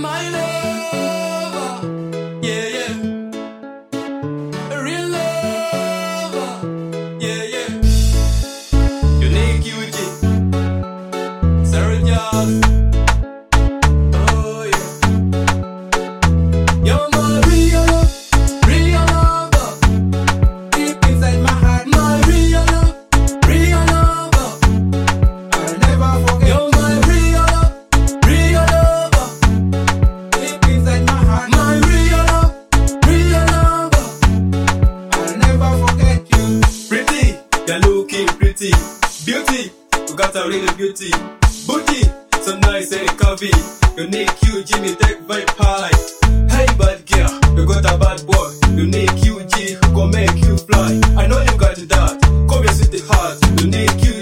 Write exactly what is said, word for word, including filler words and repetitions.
my lover, yeah, yeah. A real lover, yeah, yeah. Unique U G, Sarah Jazz. Oh, yeah. You're my real love, real lover. Deep inside my heart, my real love, real lover. I'll never forget. You're my real love, real lover. Deep inside my heart, my real love, real lover. I'll never forget you. Pretty, you're looking pretty. Beauty, you got a real beauty. Booty, so nice and curvy. Unique U G, me take vibe high. Hey bad girl, you got a bad boy. Unique U G, go make you fly. I know you got that. Come here, sweetheart. Unique U